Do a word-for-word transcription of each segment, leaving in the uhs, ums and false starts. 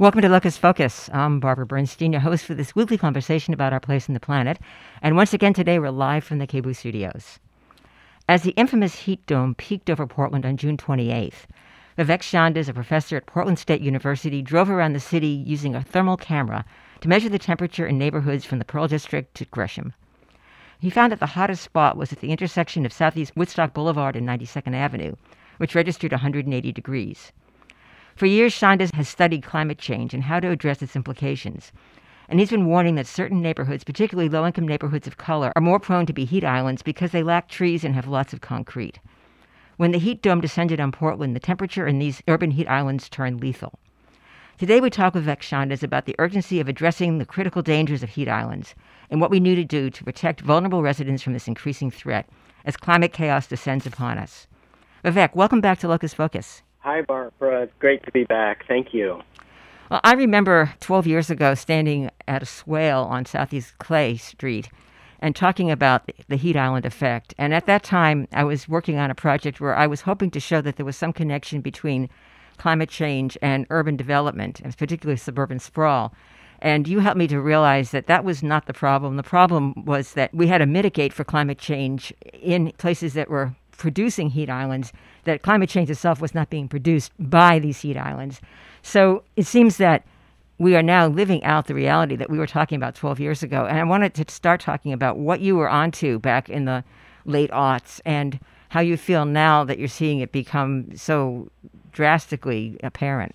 Welcome to Locus Focus. I'm Barbara Bernstein, your host for this weekly conversation about our place on the planet. And once again today, we're live from the K B O O studios. As the infamous heat dome peaked over Portland on June twenty-eighth, Vivek Chandas, a professor at Portland State University, drove around the city using a thermal camera to measure the temperature in neighborhoods from the Pearl District to Gresham. He found that the hottest spot was at the intersection of Southeast Woodstock Boulevard and ninety-second Avenue, which registered one hundred eighty degrees. For years, Chandas has studied climate change and how to address its implications. And he's been warning that certain neighborhoods, particularly low-income neighborhoods of color, are more prone to be heat islands because they lack trees and have lots of concrete. When the heat dome descended on Portland, the temperature in these urban heat islands turned lethal. Today we talk with Vivek Chandas about the urgency of addressing the critical dangers of heat islands and what we need to do to protect vulnerable residents from this increasing threat as climate chaos descends upon us. Vivek, welcome back to Locus Focus. Hi, Barbara. It's great to be back. Thank you. Well, I remember twelve years ago standing at a swale on Southeast Clay Street and talking about the heat island effect. And at that time, I was working on a project where I was hoping to show that there was some connection between climate change and urban development, and particularly suburban sprawl. And you helped me to realize that that was not the problem. The problem was that we had to mitigate for climate change in places that were producing heat islands, that climate change itself was not being produced by these heat islands. So it seems that we are now living out the reality that we were talking about twelve years ago. And I wanted to start talking about what you were onto back in the late aughts and how you feel now that you're seeing it become so drastically apparent.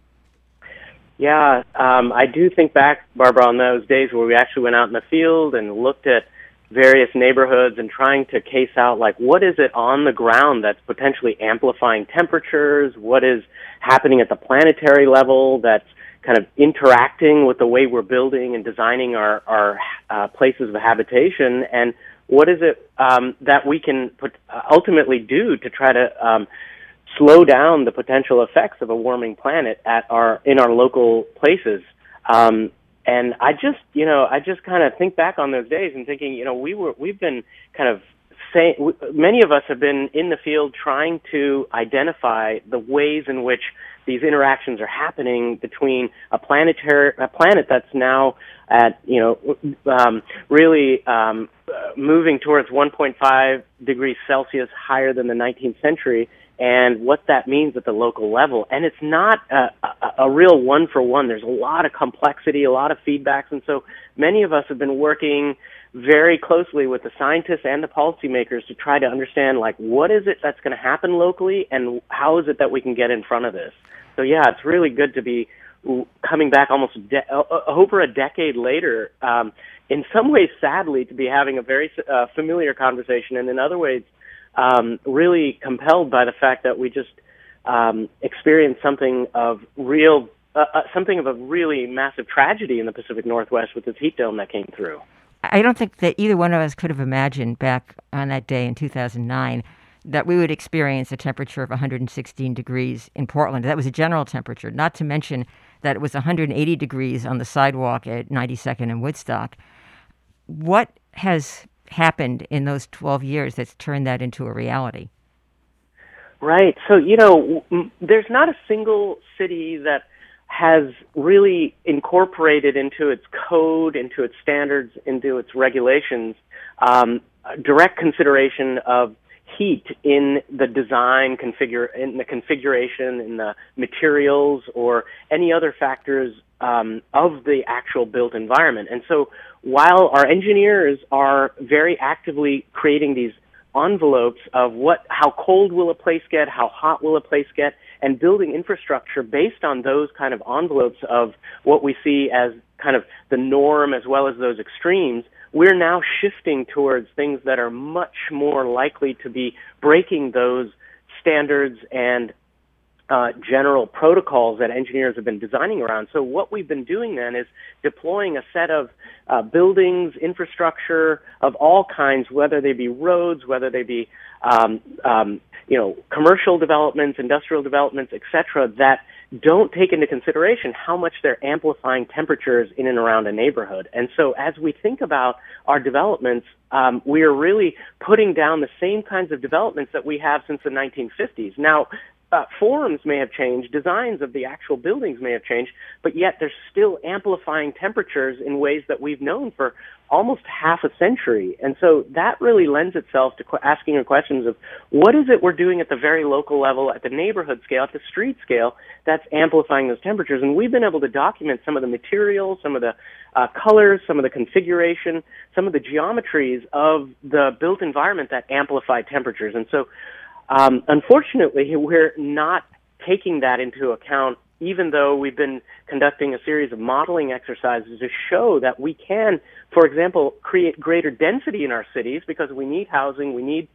Yeah, um, I do think back, Barbara, on those days where we actually went out in the field and looked at various neighborhoods and trying to case out, like, what is it on the ground that's potentially amplifying temperatures? What is happening at the planetary level that's kind of interacting with the way we're building and designing our, our uh, places of habitation? And what is it um, that we can put, uh, ultimately do to try to um, slow down the potential effects of a warming planet at our in our local places? Um, And I just, you know, I just kind of think back on those days and thinking, you know, we were, we've been kind of saying, many of us have been in the field trying to identify the ways in which these interactions are happening between a planetary, a planet that's now at, you know, um, really um, moving towards one point five degrees Celsius higher than the nineteenth century, and what that means at the local level. And it's not a, a, a real one-for-one. There's a lot of complexity, a lot of feedbacks, and so many of us have been working very closely with the scientists and the policymakers to try to understand, like, what is it that's going to happen locally, and how is it that we can get in front of this? So, yeah, it's really good to be coming back almost de- over a decade later, um, in some ways, sadly, to be having a very uh, familiar conversation, and in other ways, Um, really compelled by the fact that we just um, experienced something of real, uh, uh, something of a really massive tragedy in the Pacific Northwest with this heat dome that came through. I don't think that either one of us could have imagined back on that day in two thousand nine that we would experience a temperature of one hundred sixteen degrees in Portland. That was a general temperature, not to mention that it was one hundred eighty degrees on the sidewalk at ninety-second and Woodstock. What has happened in those twelve years that's turned that into a reality? Right. So, you know, m- there's not a single city that has really incorporated into its code, into its standards, into its regulations, um, direct consideration of heat in the design, configure, in the configuration, in the materials, or any other factors um, of the actual built environment. And so while our engineers are very actively creating these envelopes of what, how cold will a place get, how hot will a place get, and building infrastructure based on those kind of envelopes of what we see as kind of the norm as well as those extremes, we're now shifting towards things that are much more likely to be breaking those standards and uh, general protocols that engineers have been designing around. So what we've been doing then is deploying a set of uh, buildings, infrastructure of all kinds, whether they be roads, whether they be um, um, you know, commercial developments, industrial developments, et cetera, that don't take into consideration how much they're amplifying temperatures in and around a neighborhood. And so as we think about our developments, um, we are really putting down the same kinds of developments that we have since the nineteen fifties. Now, uh, forms may have changed, designs of the actual buildings may have changed, but yet they're still amplifying temperatures in ways that we've known for almost half a century. And so that really lends itself to qu- asking the questions of what is it we're doing at the very local level, at the neighborhood scale, at the street scale, that's amplifying those temperatures. And we've been able to document some of the materials, some of the uh, colors, some of the configuration, some of the geometries of the built environment that amplify temperatures. And so um, unfortunately, we're not taking that into account, even though we've been conducting a series of modeling exercises to show that we can, for example, create greater density in our cities because we need housing, we need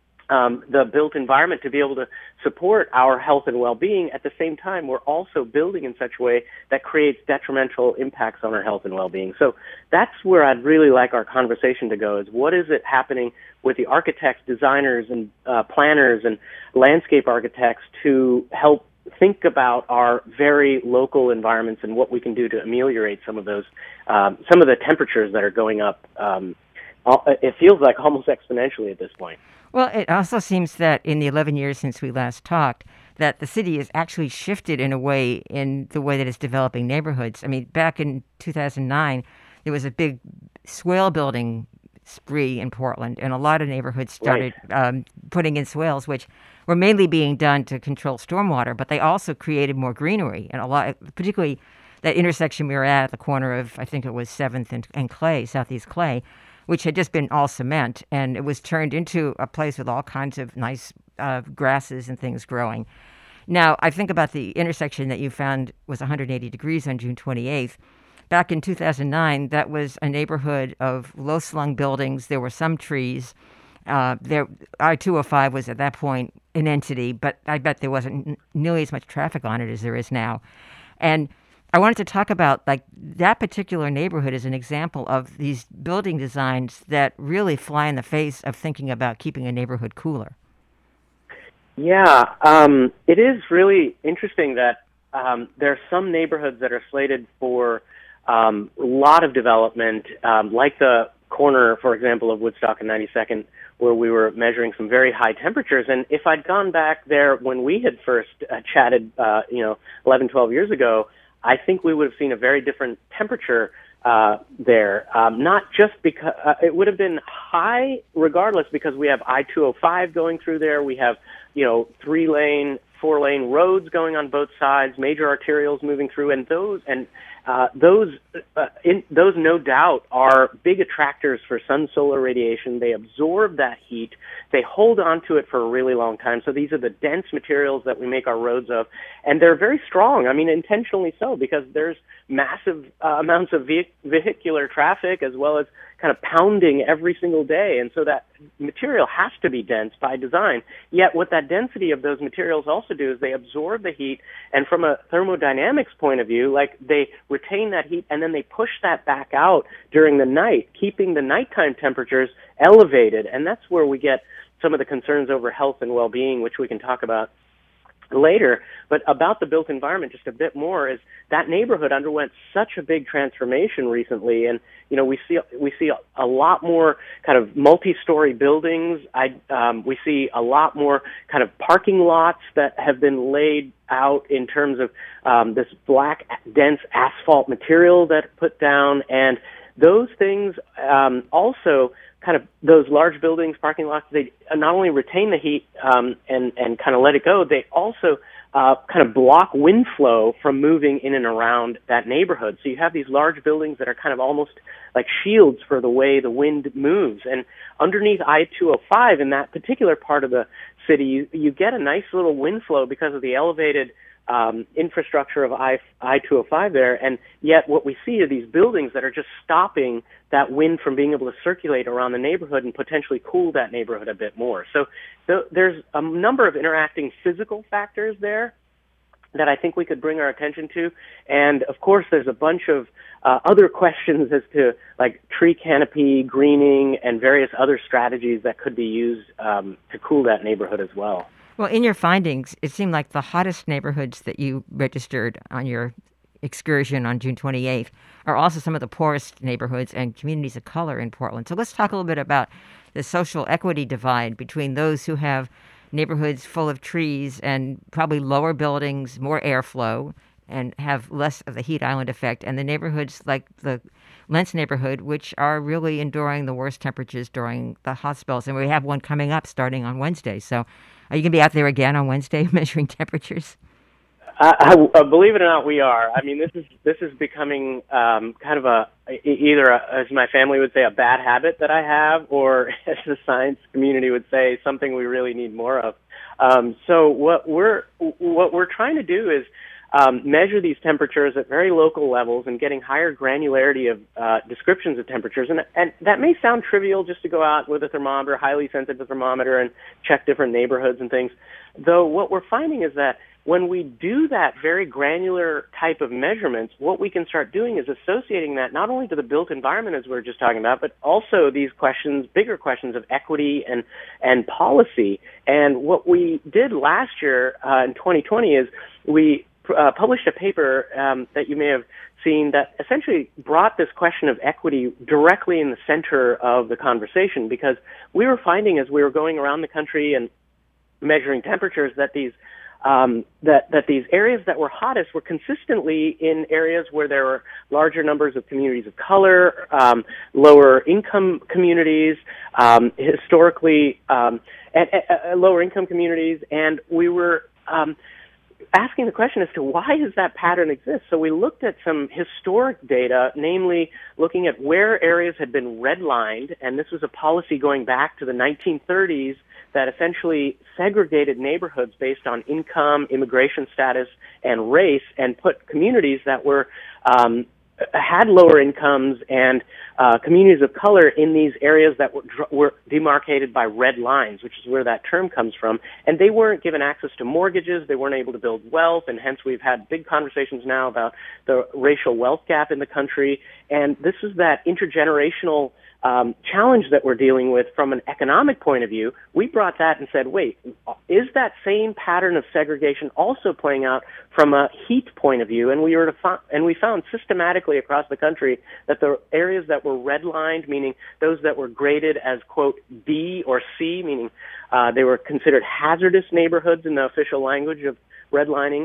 um, the built environment to be able to support our health and well-being. At the same time, we're also building in such a way that creates detrimental impacts on our health and well-being. So that's where I'd really like our conversation to go, is what is it happening with the architects, designers, and uh, planners and landscape architects to help think about our very local environments and what we can do to ameliorate some of those, um, some of the temperatures that are going up. Um, it feels like almost exponentially at this point. Well, it also seems that in the eleven years since we last talked, that the city has actually shifted in a way in the way that it's developing neighborhoods. I mean, back in two thousand nine, there was a big swale building spree in Portland, and a lot of neighborhoods started right. um, putting in swales, which were mainly being done to control stormwater, but they also created more greenery, and a lot, particularly that intersection we were at at the corner of, I think it was seventh and, and Clay, Southeast Clay, which had just been all cement, and it was turned into a place with all kinds of nice uh, grasses and things growing. Now, I think about the intersection that you found was one hundred eighty degrees on June twenty-eighth. Back in two thousand nine, that was a neighborhood of low-slung buildings. There were some trees. Uh, there, I two oh five was at that point an entity, but I bet there wasn't nearly as much traffic on it as there is now. And I wanted to talk about like that particular neighborhood as an example of these building designs that really fly in the face of thinking about keeping a neighborhood cooler. Yeah, um, it is really interesting that um, there are some neighborhoods that are slated for um, a lot of development, um, like the corner, for example, of Woodstock and ninety-second, where we were measuring some very high temperatures. And if I'd gone back there when we had first uh, chatted, uh, you know, eleven, twelve years ago, I think we would have seen a very different temperature uh, there. Um, not just because uh, it would have been high, regardless, because we have I two oh five going through there. We have, you know, three lane, four lane roads going on both sides, major arterials moving through, and those and uh, those uh, in, those no doubt are big attractors for sun solar radiation. They absorb that heat. They hold on to it for a really long time. So these are the dense materials that we make our roads of, and they're very strong. I mean, intentionally so, because there's massive uh, amounts of ve- vehicular traffic as well as kind of pounding every single day. And so that material has to be dense by design. Yet what that density of those materials also do is they absorb the heat, and from a thermodynamics point of view, like they retain that heat and then they push that back out during the night, keeping the nighttime temperatures elevated. And that's where we get some of the concerns over health and well-being, which we can talk about later. But about the built environment just a bit more is that neighborhood underwent such a big transformation recently, and you know we see we see a, a lot more kind of multi-story buildings. I um, we see a lot more kind of parking lots that have been laid out in terms of um, this black dense asphalt material that's put down, and those things um, also kind of those large buildings, parking lots, they not only retain the heat um, and, and kind of let it go, they also uh, kind of block wind flow from moving in and around that neighborhood. So you have these large buildings that are kind of almost like shields for the way the wind moves. And underneath I two oh five in that particular part of the city, you, you get a nice little wind flow because of the elevated Um, infrastructure of I, I two oh five there, and yet what we see are these buildings that are just stopping that wind from being able to circulate around the neighborhood and potentially cool that neighborhood a bit more. So th- there's a number of interacting physical factors there that I think we could bring our attention to, and of course there's a bunch of uh, other questions as to like tree canopy, greening, and various other strategies that could be used um, to cool that neighborhood as well. Well, in your findings, it seemed like the hottest neighborhoods that you registered on your excursion on June twenty-eighth are also some of the poorest neighborhoods and communities of color in Portland. So let's talk a little bit about the social equity divide between those who have neighborhoods full of trees and probably lower buildings, more airflow, and have less of the heat island effect. And the neighborhoods like the Lents neighborhood, which are really enduring the worst temperatures during the hot spells. And we have one coming up starting on Wednesday. So are you going to be out there again on Wednesday measuring temperatures? Uh, I, uh, believe it or not, we are. I mean, this is this is becoming um, kind of a either, a, as my family would say, a bad habit that I have, or as the science community would say, something we really need more of. Um, so what we're what we're trying to do is um, measure these temperatures at very local levels and getting higher granularity of uh, descriptions of temperatures. And, and that may sound trivial, just to go out with a thermometer, highly sensitive thermometer, and check different neighborhoods and things. Though what we're finding is that when we do that very granular type of measurements, what we can start doing is associating that not only to the built environment, as we were just talking about, but also these questions, bigger questions of equity and, and policy. And what we did last year uh, in twenty twenty is we uh, published a paper um, that you may have seen that essentially brought this question of equity directly in the center of the conversation, because we were finding as we were going around the country and measuring temperatures that these Um, that, that these areas that were hottest were consistently in areas where there were larger numbers of communities of color, um, lower income communities, um, historically um, at, at, at lower income communities, and we were um, asking the question as to why does that pattern exist. So we looked at some historic data, namely looking at where areas had been redlined, and this was a policy going back to the nineteen thirties that essentially segregated neighborhoods based on income, immigration status, and race, and put communities that were um, had lower incomes and uh, communities of color in these areas that were, were demarcated by red lines, which is where that term comes from. And they weren't given access to mortgages, they weren't able to build wealth, and hence we've had big conversations now about the racial wealth gap in the country. And this is that intergenerational Um, challenge that we're dealing with from an economic point of view. We brought that and said, wait, is that same pattern of segregation also playing out from a heat point of view? And we were to fi- and we found systematically across the country that the areas that were redlined, meaning those that were graded as, quote, B or C, meaning uh, they were considered hazardous neighborhoods in the official language of redlining,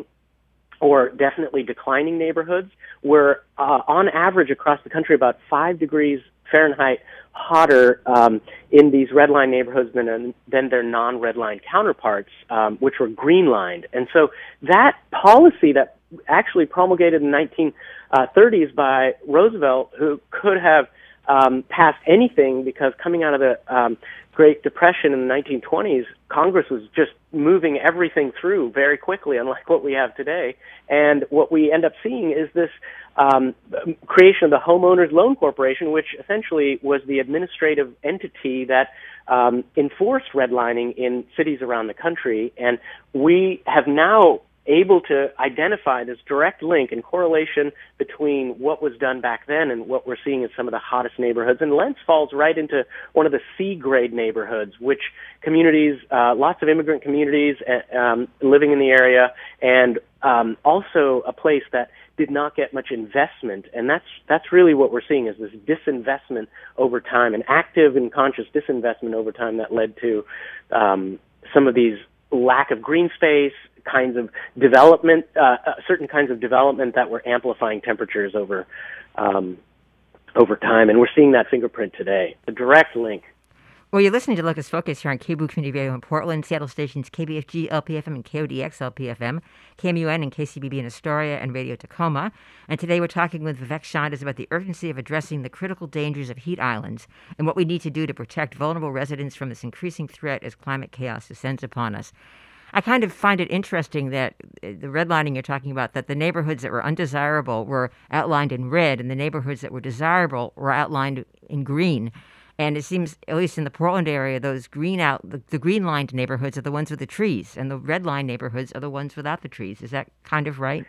or definitely declining neighborhoods, were uh, on average across the country about five degrees Fahrenheit hotter um, in these red-line neighborhoods than, than their non-red-line counterparts, um, which were green-lined. And so that policy that actually promulgated in the nineteen thirties by Roosevelt, who could have um, passed anything, because coming out of the um, Great Depression in the nineteen twenties, Congress was just moving everything through very quickly, unlike what we have today. And what we end up seeing is this um, creation of the Homeowners Loan Corporation, which essentially was the administrative entity that um, enforced redlining in cities around the country. And we have now able to identify this direct link and correlation between what was done back then and what we're seeing in some of the hottest neighborhoods. And Lents falls right into one of the C-grade neighborhoods, which communities, uh, lots of immigrant communities uh, um, living in the area, and um, also a place that did not get much investment. And that's that's really what we're seeing, is this disinvestment over time, an active and conscious disinvestment over time that led to um, some of these lack of green space, kinds of development, uh, uh, certain kinds of development that were amplifying temperatures over um, over time. And we're seeing that fingerprint today, the direct link. Well, you're listening to Locus Focus here on K B O Community Radio in Portland, Seattle stations K B F G L P F M and K O D X L P F M, K M U N and K C B B in Astoria, and Radio Tacoma. And today we're talking with Vivek Chandas about the urgency of addressing the critical dangers of heat islands and what we need to do to protect vulnerable residents from this increasing threat as climate chaos descends upon us. I kind of find it interesting that the redlining you're talking about, that the neighborhoods that were undesirable were outlined in red, and the neighborhoods that were desirable were outlined in green. And it seems, at least in the Portland area, those green out the, the green-lined neighborhoods are the ones with the trees, and the red-line neighborhoods are the ones without the trees. Is that kind of right?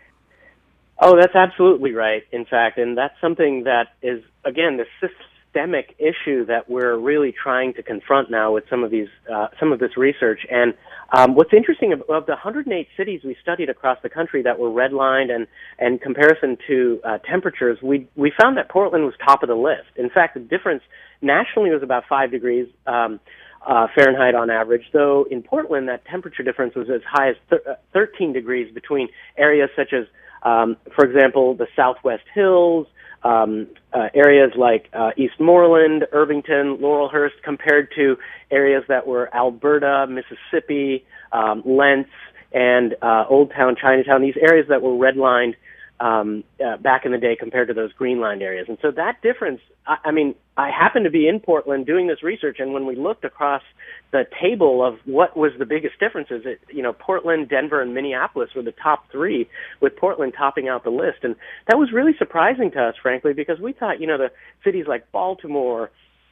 Oh, that's absolutely right, in fact. And that's something that is, again, the systemic issue that we're really trying to confront now with some of these, uh, some of this research. And um, what's interesting, of, of the one hundred eight cities we studied across the country that were redlined, and in comparison to uh, temperatures, we we found that Portland was top of the list. In fact, the difference nationally was about five degrees. Um, uh, Fahrenheit on average, though in Portland that temperature difference was as high as thir- thirteen degrees between areas such as, um, for example, the Southwest Hills, um, uh, areas like uh, Eastmoreland, Irvington, Laurelhurst, compared to areas that were Alberta, Mississippi, um, Lents, and uh, Old Town, Chinatown, these areas that were redlined um, uh, back in the day compared to those green-lined areas. And so that difference, I, I mean, I happened to be in Portland doing this research, and when we looked across the table of what was the biggest differences, it, you know, Portland, Denver, and Minneapolis were the top three, with Portland topping out the list. And that was really surprising to us, frankly, because we thought, you know, the cities like Baltimore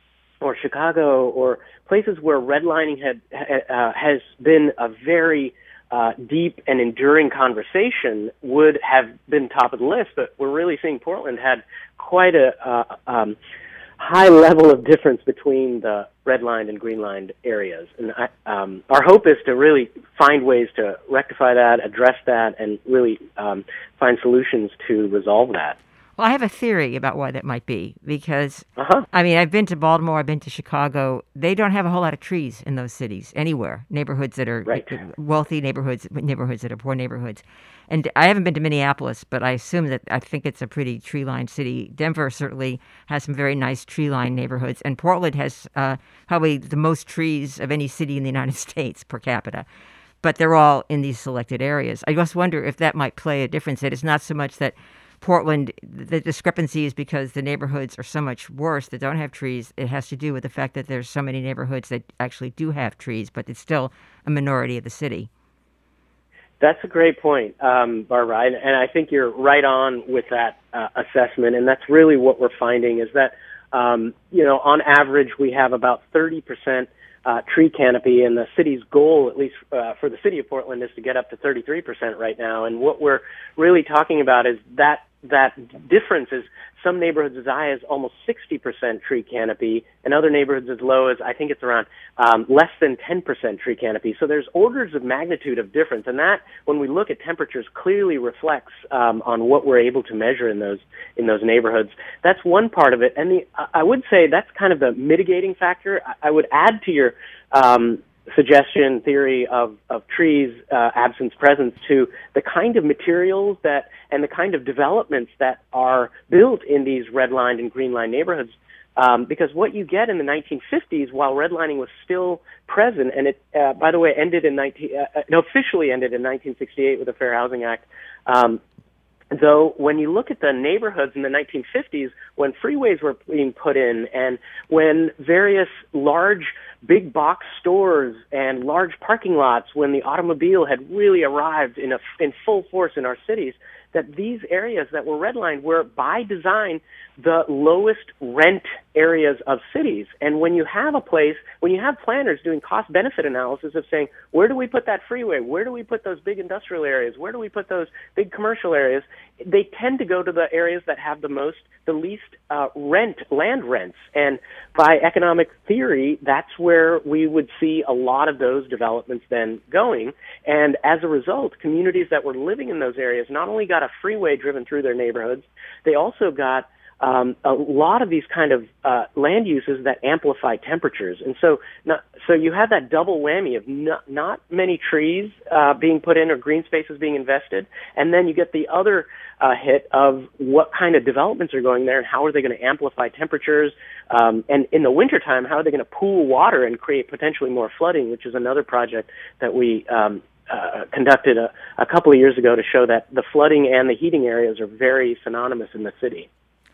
or Chicago or places where redlining had uh, has been a very Uh, deep and enduring conversation would have been top of the list, but we're really seeing Portland had quite a uh, um, high level of difference between the red-lined and green-lined areas. And I, um, our hope is to really find ways to rectify that, address that, and really um, find solutions to resolve that. Well, I have a theory about why that might be, because, uh-huh. I mean, I've been to Baltimore, I've been to Chicago. They don't have a whole lot of trees in those cities anywhere, neighborhoods that are right. wealthy neighborhoods, neighborhoods that are poor neighborhoods. And I haven't been to Minneapolis, but I assume that I think it's a pretty tree-lined city. Denver certainly has some very nice tree-lined neighborhoods, and Portland has uh, probably the most trees of any city in the United States per capita. But they're all in these selected areas. I just wonder if that might play a difference, that it's not so much that Portland, the discrepancy is because the neighborhoods are so much worse that don't have trees. It has to do with the fact that there's so many neighborhoods that actually do have trees, but it's still a minority of the city. That's a great point, um, Barbara, and, and I think you're right on with that uh, assessment, and that's really what we're finding is that, um, you know, on average we have about thirty percent uh, tree canopy, and the city's goal, at least uh, for the city of Portland, is to get up to thirty-three percent right now, and what we're really talking about is that that difference is some neighborhoods as high as almost sixty percent tree canopy, and other neighborhoods as low as, I think it's around um, less than ten percent tree canopy. So there's orders of magnitude of difference, and that, when we look at temperatures, clearly reflects um, on what we're able to measure in those in those neighborhoods. That's one part of it, and the I would say that's kind of the mitigating factor. I would add to your um, suggestion theory of, of trees, uh, absence, presence, to the kind of materials that and the kind of developments that are built in these red-lined and green-lined neighborhoods. Um, because what you get in the nineteen fifties, while redlining was still present, and it, uh, by the way, ended in nineteen, uh, no, officially ended in nineteen sixty-eight with the Fair Housing Act. Um, Though when you look at the neighborhoods in the nineteen fifties, when freeways were being put in and when various large big box stores and large parking lots, when the automobile had really arrived in a, in full force in our cities, that these areas that were redlined were by design the lowest rent areas of cities. And when you have a place, when you have planners doing cost-benefit analysis of saying, where do we put that freeway? Where do we put those big industrial areas? Where do we put those big commercial areas? They tend to go to the areas that have the most, the least uh, rent, land rents. And by economic theory, that's where we would see a lot of those developments then going. And as a result, communities that were living in those areas not only got a freeway driven through their neighborhoods, they also got Um, a lot of these kind of uh, land uses that amplify temperatures. And so not, so you have that double whammy of not, not many trees uh, being put in or green spaces being invested, and then you get the other uh, hit of what kind of developments are going there and how are they going to amplify temperatures. Um, and in the wintertime, how are they going to pool water and create potentially more flooding, which is another project that we um, uh, conducted a, a couple of years ago to show that the flooding and the heating areas are very synonymous in the city.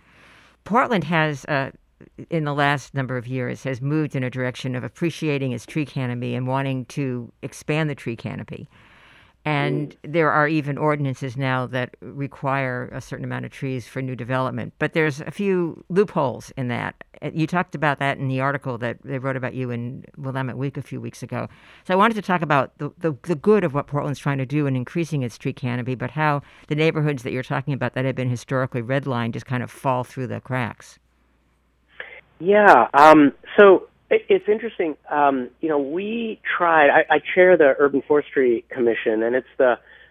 Portland has, uh, in the last number of years, has moved in a direction of appreciating its tree canopy and wanting to expand the tree canopy. And mm. there are even ordinances now that require a certain amount of trees for new development. But there's a few loopholes in that. You talked about that in the article that they wrote about you in Willamette Week a few weeks ago. So I wanted to talk about the, the, the good of what Portland's trying to do in increasing its tree canopy, but how the neighborhoods that you're talking about that have been historically redlined just kind of fall through the cracks. Yeah, um, so it, it's interesting. Um, you know, we tried, I, I chair the Urban Forestry Commission, and it's the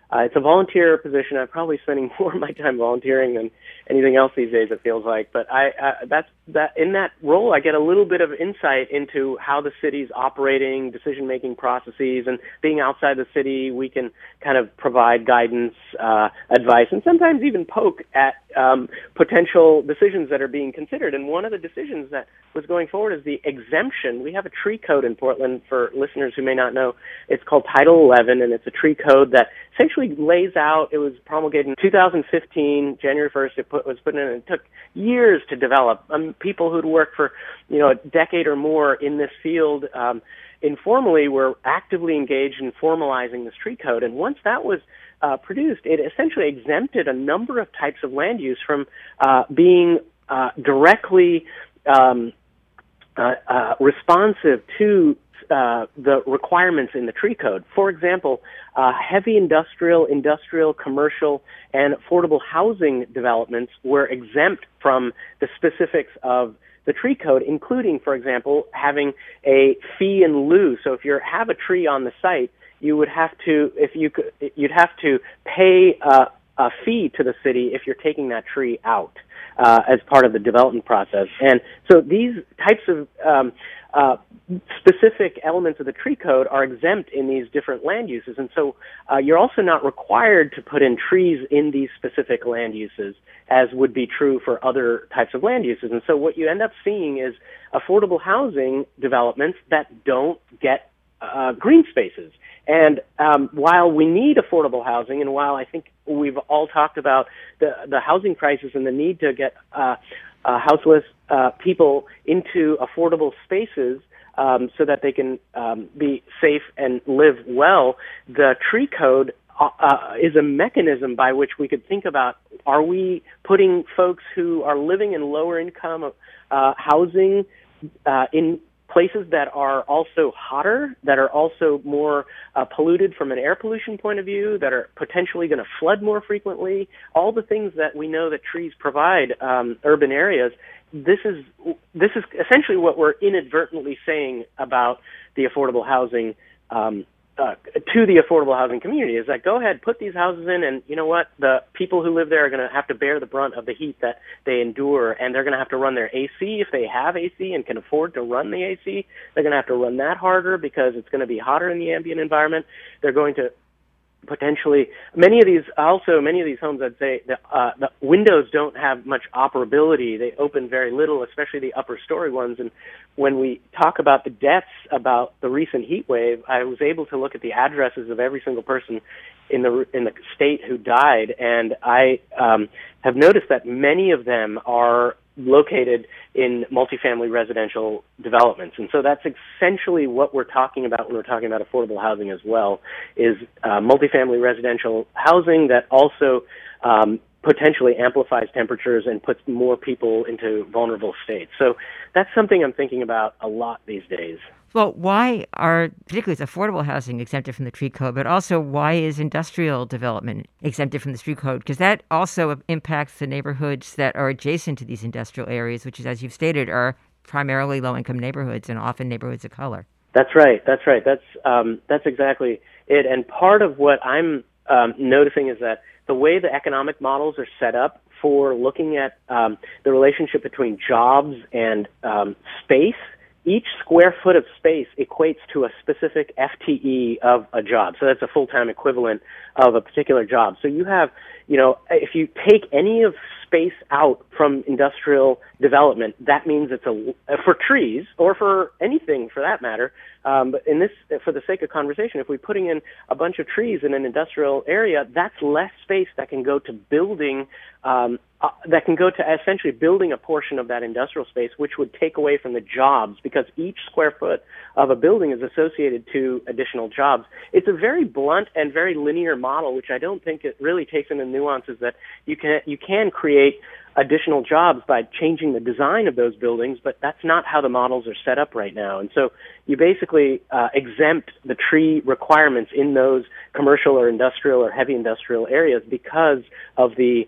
Uh, it's a volunteer position. I'm probably spending more of my time volunteering than anything else these days, it feels like. But I, uh, that's that in that role, I get a little bit of insight into how the city's operating, decision-making processes, and being outside the city, we can kind of provide guidance, uh, advice, and sometimes even poke at um, potential decisions that are being considered. And one of the decisions that was going forward is the exemption. We have a tree code in Portland, for listeners who may not know. It's called Title eleven, and it's a tree code that essentially lays out, it was promulgated in two thousand fifteen, January first, it put, was put in, and it took years to develop. Um, people who'd worked for, you know, a decade or more in this field, um, informally were actively engaged in formalizing this tree code. And once that was uh, produced, it essentially exempted a number of types of land use from uh, being uh, directly um, uh, uh, responsive to Uh, the requirements in the tree code. For example, uh, heavy industrial, industrial, commercial, and affordable housing developments were exempt from the specifics of the tree code, including, for example, having a fee in lieu. So if you have a tree on the site, you would have to, if you could, you'd have to pay uh, a fee to the city if you're taking that tree out uh, as part of the development process. And so these types of um, uh, specific elements of the tree code are exempt in these different land uses. And so uh, you're also not required to put in trees in these specific land uses, as would be true for other types of land uses. And so what you end up seeing is affordable housing developments that don't get uh, green spaces. And um, while we need affordable housing, and while I think we've all talked about the, the housing crisis and the need to get uh, uh, houseless uh, people into affordable spaces, Um, so that they can um, be safe and live well, the tree code uh, uh, is a mechanism by which we could think about, are we putting folks who are living in lower income uh, housing uh, in places that are also hotter, that are also more uh, polluted from an air pollution point of view, that are potentially going to flood more frequently, all the things that we know that trees provide um, urban areas. This is this is essentially what we're inadvertently saying about the affordable housing um, uh, to the affordable housing community, is that go ahead, put these houses in, and you know what? The people who live there are going to have to bear the brunt of the heat that they endure, and they're going to have to run their A C if they have A C and can afford to run the A C. They're going to have to run that harder because it's going to be hotter in the ambient environment. They're going to potentially, many of these, also many of these homes, I'd say, the, uh, the windows don't have much operability. They open very little, especially the upper story ones. And when we talk about the deaths about the recent heat wave, I was able to look at the addresses of every single person in the in the state who died, and I um, have noticed that many of them are located in multifamily residential developments. And so that's essentially what we're talking about when we're talking about affordable housing as well, is uh, multifamily residential housing that also um, potentially amplifies temperatures and puts more people into vulnerable states. So that's something I'm thinking about a lot these days. Well, why are, particularly is affordable housing exempted from the tree code, but also why is industrial development exempted from the tree code? Because that also impacts the neighborhoods that are adjacent to these industrial areas, which is, as you've stated, are primarily low-income neighborhoods and often neighborhoods of color. That's right. That's right. That's um, that's exactly it. And part of what I'm um, noticing is that the way the economic models are set up for looking at um, the relationship between jobs and um, space, each square foot of space equates to a specific F T E of a job. So that's a full-time equivalent of a particular job. So you have, you know, if you take any of space out from industrial development, that means it's a, for trees or for anything for that matter. Um, but in this, for the sake of conversation, if we're putting in a bunch of trees in an industrial area, that's less space that can go to building, um, uh, that can go to essentially building a portion of that industrial space, which would take away from the jobs, because each square foot of a building is associated to additional jobs. It's a very blunt and very linear model, which I don't think it really takes into nuances that you can you can create additional jobs by changing the design of those buildings, but that's not how the models are set up right now. And so you basically uh, exempt the tree requirements in those commercial or industrial or heavy industrial areas because of the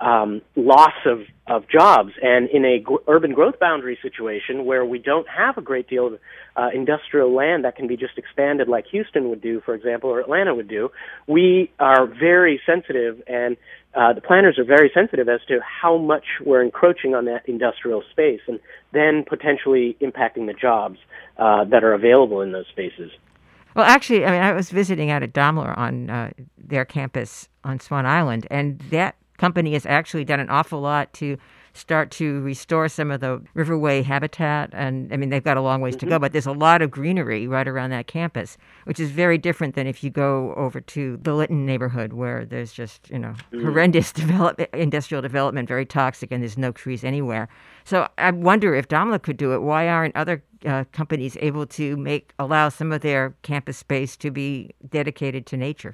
um, loss of, of jobs. And in a gr- urban growth boundary situation where we don't have a great deal of uh, industrial land that can be just expanded like Houston would do, for example, or Atlanta would do, we are very sensitive, and uh, the planners are very sensitive as to how much we're encroaching on that industrial space and then potentially impacting the jobs uh, that are available in those spaces. Well, actually, I mean, I was visiting out at Daimler on uh, their campus on Swan Island, and that company has actually done an awful lot to start to restore some of the riverway habitat. And, I mean, they've got a long ways mm-hmm. to go, but there's a lot of greenery right around that campus, which is very different than if you go over to the Lytton neighborhood where there's just, you know, mm. horrendous develop- industrial development, very toxic, and there's no trees anywhere. So I wonder if Daimler could do it. Why aren't other uh, companies able to make allow some of their campus space to be dedicated to nature?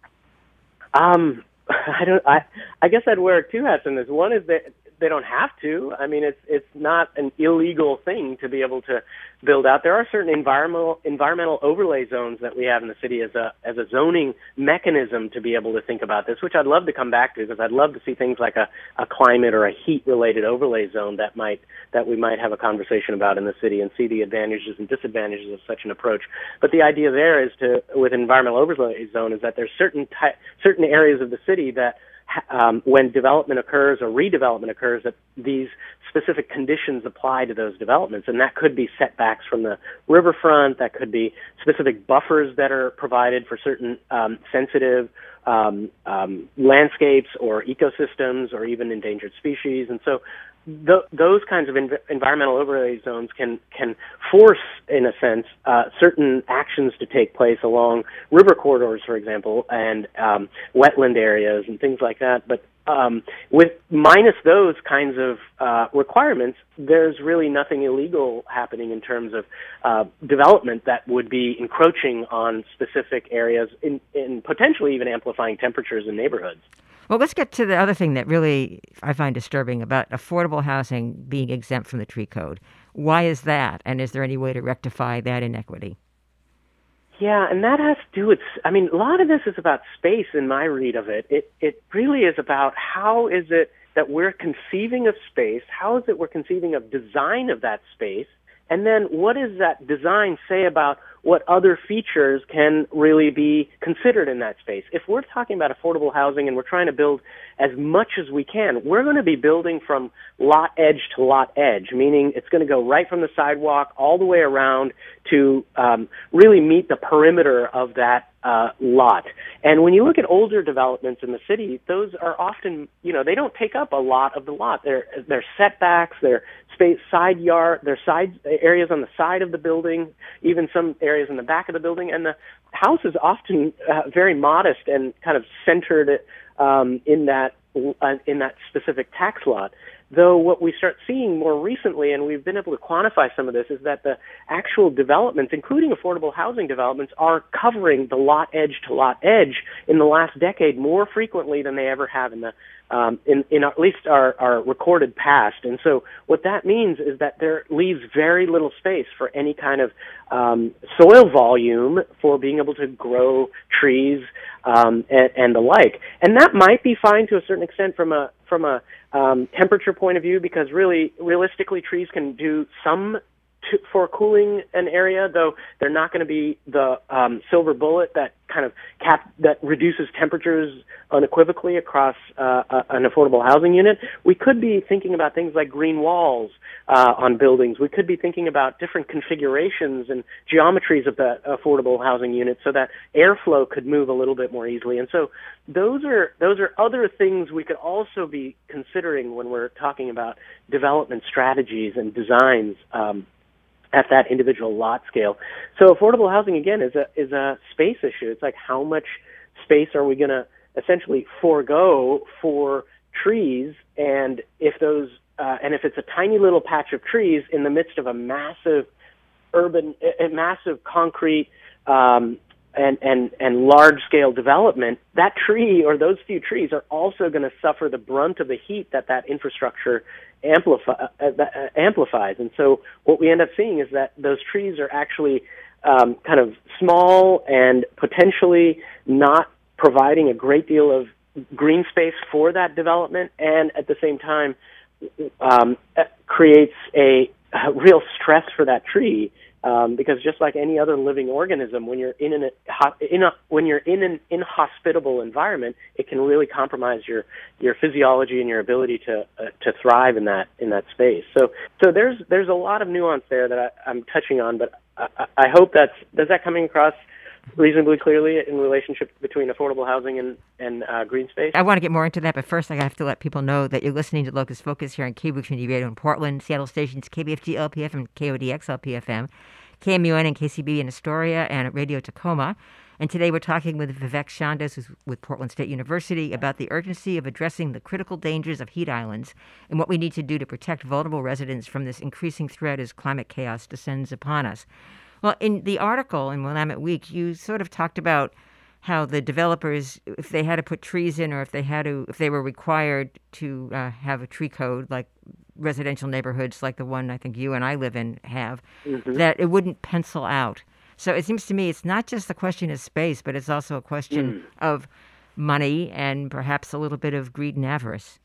Um, I don't. I I guess I'd wear two hats in this. One is that they don't have to. I mean, it's it's not an illegal thing to be able to build out. There are certain environmental environmental overlay zones that we have in the city as a as a zoning mechanism to be able to think about this, which I'd love to come back to, because I'd love to see things like a, a climate or a heat related overlay zone that might that we might have a conversation about in the city and see the advantages and disadvantages of such an approach. But the idea there is to with an environmental overlay zone is that there's certain ty- certain areas of the city that Um, when development occurs or redevelopment occurs, that these specific conditions apply to those developments. And that could be setbacks from the riverfront, that could be specific buffers that are provided for certain um, sensitive um, um, landscapes or ecosystems or even endangered species. And so th- those kinds of env- environmental overlay zones can, can force, in a sense, uh, certain actions to take place along river corridors, for example, and um, wetland areas and things like that. But um, with minus those kinds of uh, requirements, there's really nothing illegal happening in terms of uh, development that would be encroaching on specific areas in, in potentially even amplifying temperatures in neighborhoods. Well, let's get to the other thing that really I find disturbing about affordable housing being exempt from the tree code. Why is that? And is there any way to rectify that inequity? Yeah, and that has to do with, I mean, a lot of this is about space in my read of it. It it really is about how is it that we're conceiving of space, how is it we're conceiving of design of that space, and then what does that design say about what other features can really be considered in that space? If we're talking about affordable housing and we're trying to build as much as we can, we're going to be building from lot edge to lot edge, meaning it's going to go right from the sidewalk all the way around to um, really meet the perimeter of that uh, lot. And when you look at older developments in the city, those are often, you know, they don't take up a lot of the lot. They're, they're setbacks, they're space, side yard, they're side areas on the side of the building, even some areas in the back of the building, and the house is often uh, very modest and kind of centered um, in that uh, in that specific tax lot. Though what we start seeing more recently, and we've been able to quantify some of this, is that the actual developments, including affordable housing developments, are covering the lot edge to lot edge in the last decade more frequently than they ever have in the um, in, in at least our, our recorded past. And so what that means is that there leaves very little space for any kind of um, soil volume for being able to grow trees um, and, and the like. And that might be fine to a certain extent from a from a um, temperature point of view, because really, realistically, trees can do some to, for cooling an area, though they're not going to be the um, silver bullet that kind of cap that reduces temperatures unequivocally across uh, a, an affordable housing unit. We could be thinking about things like green walls uh, on buildings. We could be thinking about different configurations and geometries of the affordable housing unit so that airflow could move a little bit more easily. And so those are those are other things we could also be considering when we're talking about development strategies and designs um, at that individual lot scale. So affordable housing, again, is a is a space issue. It's like, how much space are we going to essentially forego for trees? And if those uh, and if it's a tiny little patch of trees in the midst of a massive urban, a massive concrete um, and and and large scale development, that tree or those few trees are also going to suffer the brunt of the heat that that infrastructure amplify, uh, uh, amplifies. And so what we end up seeing is that those trees are actually um, kind of small and potentially not providing a great deal of green space for that development, and at the same time um, creates a, a real stress for that tree. Um, because just like any other living organism, when you're in an in a, when you're in an inhospitable environment, it can really compromise your, your physiology and your ability to uh, to thrive in that in that space. So so there's there's a lot of nuance there that I, I'm touching on, but I, I hope that's does that coming across reasonably clearly in relationship between affordable housing and, and uh, green space? I want to get more into that, but first I have to let people know that you're listening to Locus Focus here on K B O O Community Radio in Portland, Seattle stations K B F G L P F M and K O D X L P F M, K M U N and K C B in Astoria, and Radio Tacoma. And today we're talking with Vivek Chandas, who's with Portland State University, about the urgency of addressing the critical dangers of heat islands and what we need to do to protect vulnerable residents from this increasing threat as climate chaos descends upon us. Well, in the article in Willamette Week, you sort of talked about how the developers, if they had to put trees in or if they had to, if they were required to uh, have a tree code, like residential neighborhoods like the one I think you and I live in have, mm-hmm. that it wouldn't pencil out. So it seems to me it's not just a question of space, but it's also a question mm. of money and perhaps a little bit of greed and avarice.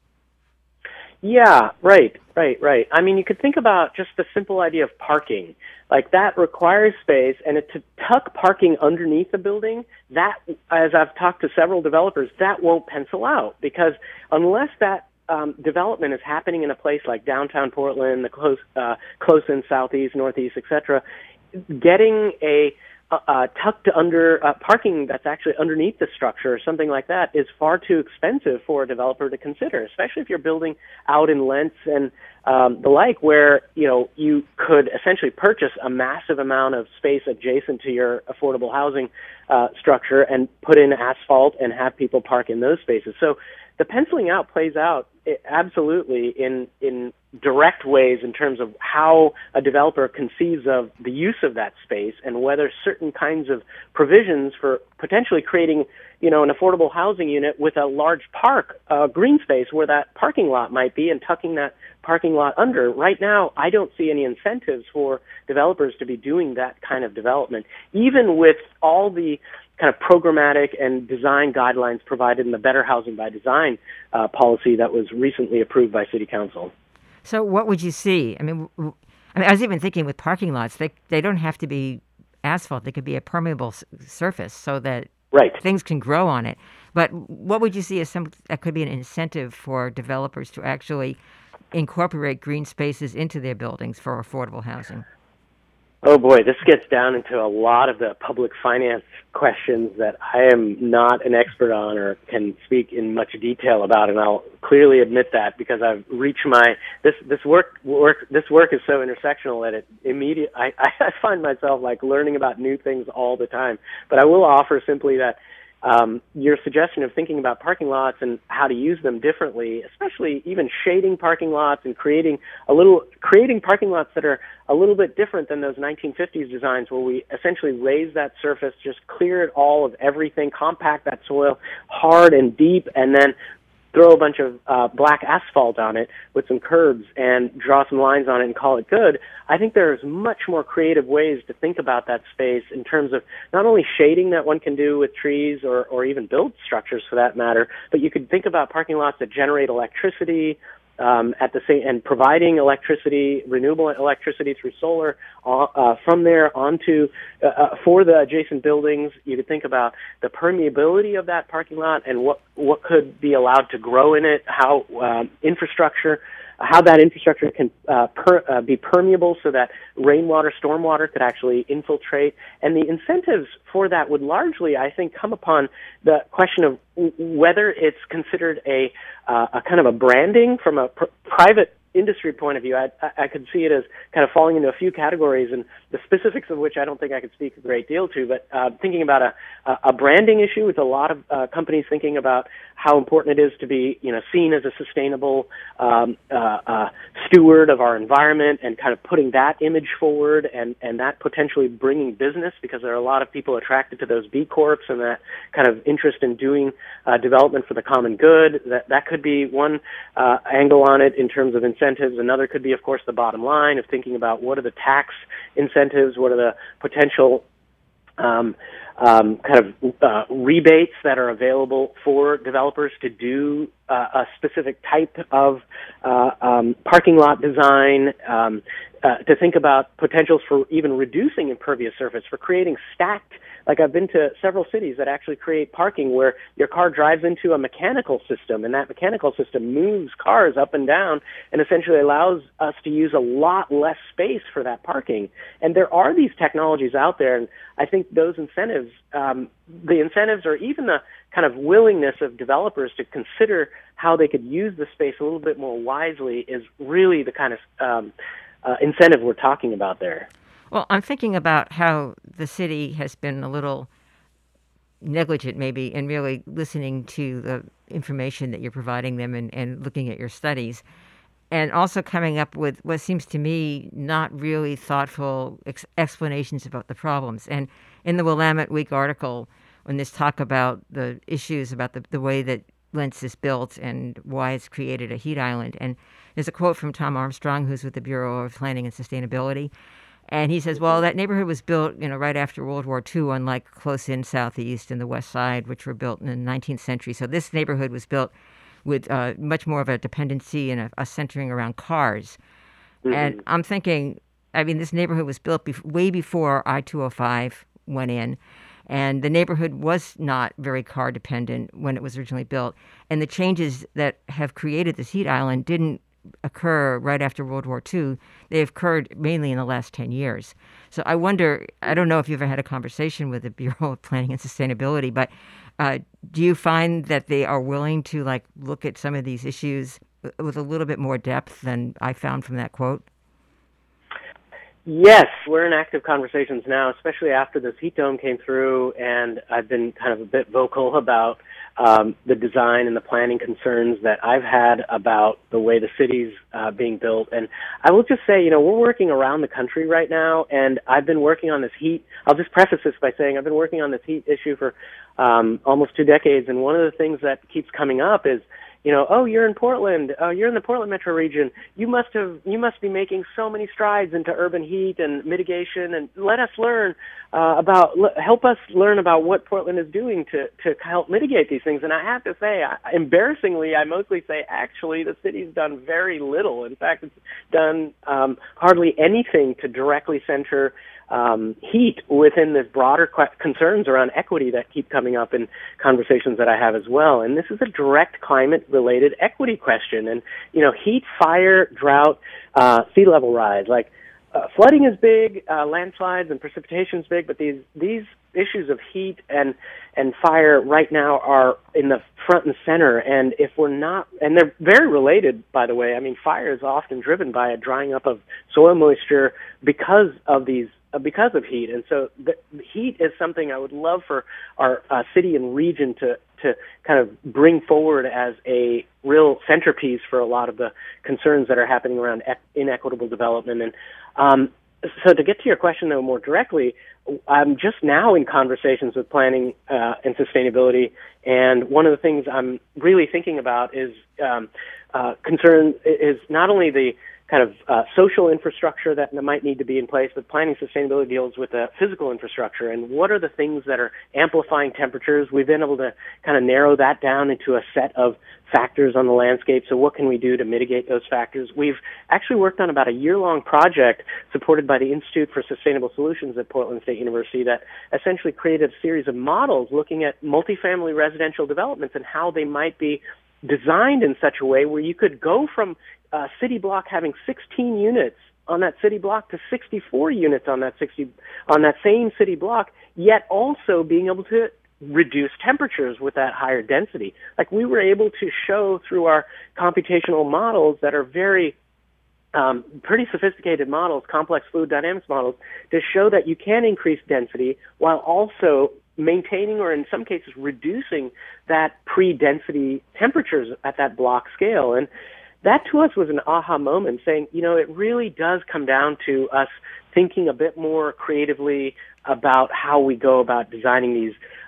Yeah, right, right, right. I mean, you could think about just the simple idea of parking. Like, that requires space, and it, to tuck parking underneath a building, that, as I've talked to several developers, that won't pencil out, because unless that um, development is happening in a place like downtown Portland, the close, uh, close in southeast, northeast, et cetera, getting a Uh, uh, tucked under uh, parking that's actually underneath the structure or something like that is far too expensive for a developer to consider, especially if you're building out in lengths and um, the like, where, you know, you could essentially purchase a massive amount of space adjacent to your affordable housing uh, structure and put in asphalt and have people park in those spaces. So the penciling out plays out absolutely in in direct ways in terms of how a developer conceives of the use of that space and whether certain kinds of provisions for potentially creating, you know, an affordable housing unit with a large park, uh, green space where that parking lot might be, and tucking that parking lot under. Right now, I don't see any incentives for developers to be doing that kind of development, even with all the kind of programmatic and design guidelines provided in the Better Housing by Design uh, policy that was recently approved by City Council. So what would you see? I mean, w- I mean, I was even thinking with parking lots, they they don't have to be asphalt. They could be a permeable s- surface so that right. things can grow on it. But what would you see as some that could be an incentive for developers to actually incorporate green spaces into their buildings for affordable housing? Oh boy, this gets down into a lot of the public finance questions that I am not an expert on or can speak in much detail about, and I'll clearly admit that because I've reached my this this work work this work is so intersectional that it immediate I, I find myself like learning about new things all the time. But I will offer simply that Um, your suggestion of thinking about parking lots and how to use them differently, especially even shading parking lots and creating a little, creating parking lots that are a little bit different than those nineteen fifties designs where we essentially raise that surface, just clear it all of everything, compact that soil hard and deep, and then throw a bunch of uh, black asphalt on it with some curbs and draw some lines on it and call it good. I think there's much more creative ways to think about that space in terms of not only shading that one can do with trees or, or even build structures for that matter, but you could think about parking lots that generate electricity um, at the same and providing electricity, renewable electricity through solar uh, from there onto uh, uh, for the adjacent buildings. You could think about the permeability of that parking lot and what what could be allowed to grow in it, how um, infrastructure. how that infrastructure can uh, per, uh, be permeable so that rainwater, stormwater could actually infiltrate. And the incentives for that would largely, I think, come upon the question of w- whether it's considered a, uh, a kind of a branding from a pr- private industry point of view. I, I could see it as kind of falling into a few categories, and the specifics of which I don't think I could speak a great deal to, but uh, thinking about a, a branding issue with a lot of uh, companies thinking about how important it is to be, you know, seen as a sustainable um, uh, uh, steward of our environment, and kind of putting that image forward, and, and that potentially bringing business, because there are a lot of people attracted to those B Corps and that kind of interest in doing uh, development for the common good. That that could be one uh, angle on it in terms of incentives. Another could be, of course, the bottom line of thinking about what are the tax incentives, what are the potential um, um, kind of uh, rebates that are available for developers to do uh, a specific type of uh, um, parking lot design, um, uh, to think about potentials for even reducing impervious surface, for creating stacked. Like I've been to several cities that actually create parking where your car drives into a mechanical system, and that mechanical system moves cars up and down and essentially allows us to use a lot less space for that parking. And there are these technologies out there, and I think those incentives, um, the incentives or even the kind of willingness of developers to consider how they could use the space a little bit more wisely is really the kind of um, uh, incentive we're talking about there. Well, I'm thinking about how the city has been a little negligent, maybe, in really listening to the information that you're providing them and, and looking at your studies, and also coming up with what seems to me not really thoughtful ex- explanations about the problems. And in the Willamette Week article, when there's talk about the issues about the, the way that Lentz is built and why it's created a heat island, and there's a quote from Tom Armstrong, who's with the Bureau of Planning and Sustainability. And he says, well, that neighborhood was built, you know, right after World War Two, unlike close in Southeast and the West Side, which were built in the nineteenth century. So this neighborhood was built with uh, much more of a dependency and a, a centering around cars. Mm-hmm. And I'm thinking, I mean, this neighborhood was built bef- way before I two oh five went in. And the neighborhood was not very car dependent when it was originally built. And the changes that have created this heat island didn't occur right after World War Two. They occurred mainly in the last ten years. So I wonder, I don't know if you've ever had a conversation with the Bureau of Planning and Sustainability, but uh, do you find that they are willing to like look at some of these issues with a little bit more depth than I found from that quote? Yes, we're in active conversations now, especially after this heat dome came through, and I've been kind of a bit vocal about um, the design and the planning concerns that I've had about the way the city's uh, being built. And I will just say, you know, we're working around the country right now, and I've been working on this heat. I'll just preface this by saying I've been working on this heat issue for um, almost two decades, and one of the things that keeps coming up is, you know, oh, you're in Portland. Uh, you're in the Portland metro region. You must have, you must be making so many strides into urban heat and mitigation. And let us learn uh, about, l- help us learn about what Portland is doing to to help mitigate these things. And I have to say, I, embarrassingly, I mostly say, actually, the city's done very little. In fact, it's done um, hardly anything to directly center Um, heat within this broader qu- concerns around equity that keep coming up in conversations that I have as well. And this is a direct climate-related equity question. And, you know, heat, fire, drought, uh, sea level rise, like uh, flooding is big, uh, landslides and precipitation is big, but these these issues of heat and and fire right now are in the front and center. And if we're not, and they're very related, by the way. I mean, fire is often driven by a drying up of soil moisture because of these Uh, because of heat. And so the, the heat is something I would love for our uh, city and region to, to kind of bring forward as a real centerpiece for a lot of the concerns that are happening around e- inequitable development. And um, so to get to your question, though, more directly, I'm just now in conversations with planning uh, and sustainability, and one of the things I'm really thinking about is um, uh, concern is not only the kind of uh, social infrastructure that might need to be in place, but planning sustainability deals with the physical infrastructure and what are the things that are amplifying temperatures. We've been able to kind of narrow that down into a set of factors on the landscape. So what can we do to mitigate those factors? We've actually worked on about a year-long project supported by the Institute for Sustainable Solutions at Portland State University that essentially created a series of models looking at multifamily residential developments and how they might be designed in such a way where you could go from a city block having sixteen units on that city block to sixty-four units on that sixty on that same city block, yet also being able to reduce temperatures with that higher density. Like we were able to show through our computational models that are very um, pretty sophisticated models, complex fluid dynamics models, to show that you can increase density while also maintaining or in some cases reducing that pre-density temperatures at that block scale. And that to us was an aha moment, saying, you know, it really does come down to us thinking a bit more creatively about how we go about designing these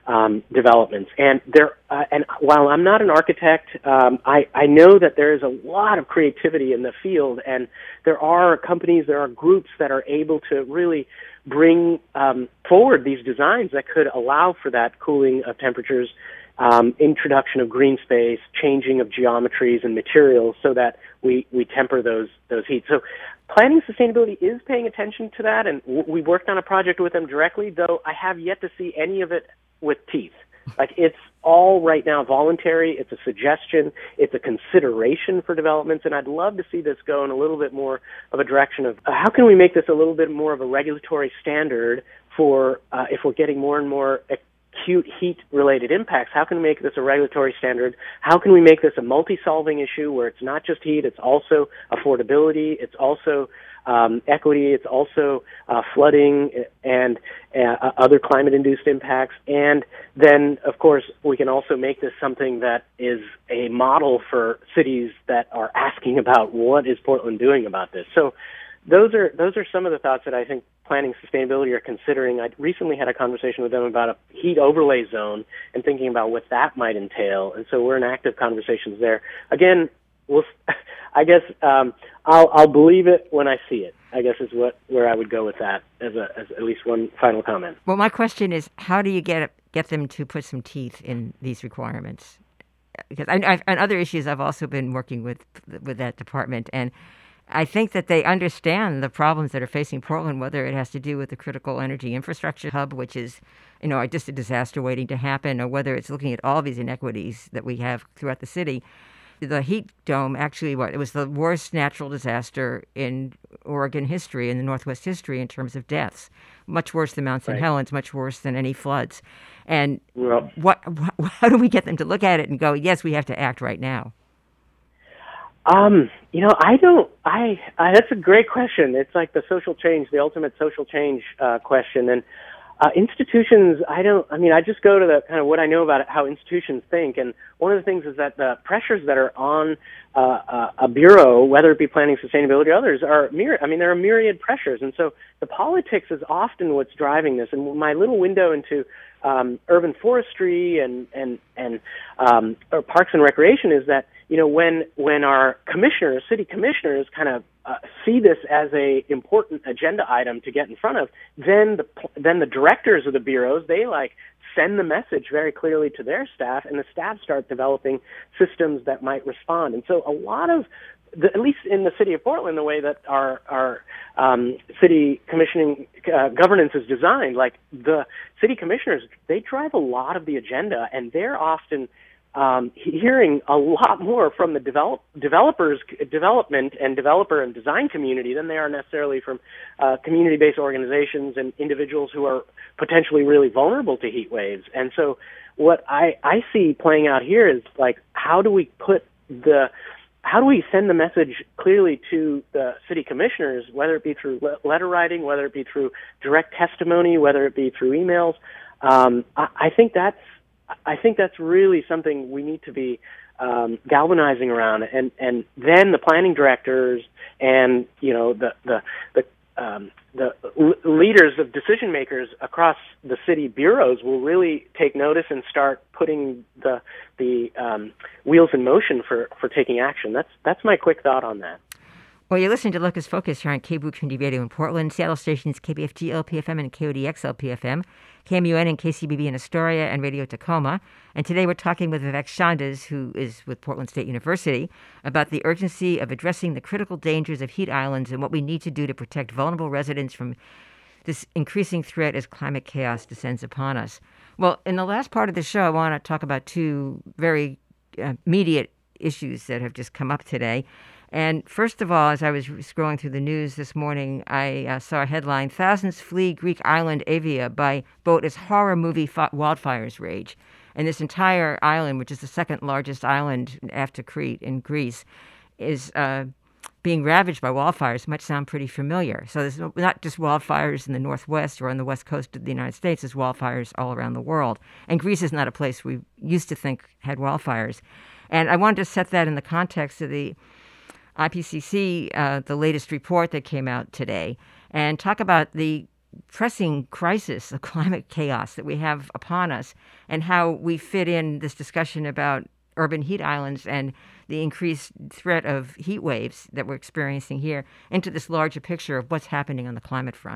um, developments. And there, uh, and while I'm not an architect, um, I, I know that there is a lot of creativity in the field, and there are companies, there are groups that are able to really bring um, forward these designs that could allow for that cooling of temperatures, um, introduction of green space, changing of geometries and materials so that we, we temper those those heat. So planning sustainability is paying attention to that, and w- we worked on a project with them directly, though I have yet to see any of it with teeth. Like, it's all right now voluntary. It's a suggestion. It's a consideration for developments, and I'd love to see this go in a little bit more of a direction of uh, how can we make this a little bit more of a regulatory standard for uh, if we're getting more and more acute heat-related impacts, how can we make this a regulatory standard? How can we make this a multi-solving issue where it's not just heat, it's also affordability, it's also Um, equity, it's also uh, flooding and uh, other climate-induced impacts. And then, of course, we can also make this something that is a model for cities that are asking about what is Portland doing about this. So those are those are some of the thoughts that I think planning sustainability are considering. I recently had a conversation with them about a heat overlay zone and thinking about what that might entail. And so we're in active conversations there. Again, we'll, I guess um, I'll, I'll believe it when I see it, I guess is what where I would go with that as, a, as at least one final comment. Well, my question is, how do you get get them to put some teeth in these requirements? Because I, I, on other issues, I've also been working with with that department, and I think that they understand the problems that are facing Portland, whether it has to do with the critical energy infrastructure hub, which is, you know, just a disaster waiting to happen, or whether it's looking at all these inequities that we have throughout the city. The heat dome actually, what it was the worst natural disaster in Oregon history, in the Northwest history, in terms of deaths. Much worse than Mount Saint Right. Helens, much worse than any floods. And Well, what, what, how do we get them to look at it and go, yes, we have to act right now? Um, you know, I don't, I, I, that's a great question. It's like the social change, the ultimate social change uh, question. And uh, institutions, I don't, I mean, I just go to the kind of what I know about how institutions think. And one of the things is that the pressures that are on uh, uh, a bureau, whether it be planning, sustainability, or others, are myriad. I mean, there are myriad pressures. And so the politics is often what's driving this. And my little window into um, urban forestry and, and, and um, or parks and recreation is that, you know, when when our commissioners, city commissioners, kind of uh, see this as a important agenda item to get in front of, then the then the directors of the bureaus, they like send the message very clearly to their staff, and the staff start developing systems that might respond. And so a lot of the, at least in the city of Portland, the way that our our um, city commissioning uh, governance is designed, like the city commissioners, they drive a lot of the agenda, and they're often Um, hearing a lot more from the develop, developers, development and developer and design community than they are necessarily from uh, community-based organizations and individuals who are potentially really vulnerable to heat waves. And so what I, I see playing out here is, like, how do we put the, how do we send the message clearly to the city commissioners, whether it be through le- letter writing, whether it be through direct testimony, whether it be through emails. Um, I, I think that's, I think that's really something we need to be um, galvanizing around, and, and then the planning directors and, you know, the the the, um, the leaders of decision makers across the city bureaus will really take notice and start putting the the um, wheels in motion for, for taking action. That's that's my quick thought on that. Well, you're listening to Locus Focus here on K B O O Community Radio in Portland, Seattle stations K B F G L P F M and K O D X L P F M, K M U N and K C B B in Astoria, and Radio Tacoma. And today we're talking with Vivek Chandas, who is with Portland State University, about the urgency of addressing the critical dangers of heat islands and what we need to do to protect vulnerable residents from this increasing threat as climate chaos descends upon us. Well, in the last part of the show, I want to talk about two very uh, immediate issues that have just come up today. And first of all, as I was scrolling through the news this morning, I uh, saw a headline, Thousands Flee Greek Island Evia by Boat as Horror Movie fi- Wildfires Rage. And this entire island, which is the second largest island after Crete in Greece, is uh, being ravaged by wildfires. Might sound pretty familiar. So there's not just wildfires in the Northwest or on the West Coast of the United States, there's wildfires all around the world. And Greece is not a place we used to think had wildfires. And I wanted to set that in the context of the I P C C, uh, the latest report that came out today, and talk about the pressing crisis of climate chaos that we have upon us, and how we fit in this discussion about urban heat islands and the increased threat of heat waves that we're experiencing here into this larger picture of what's happening on the climate front.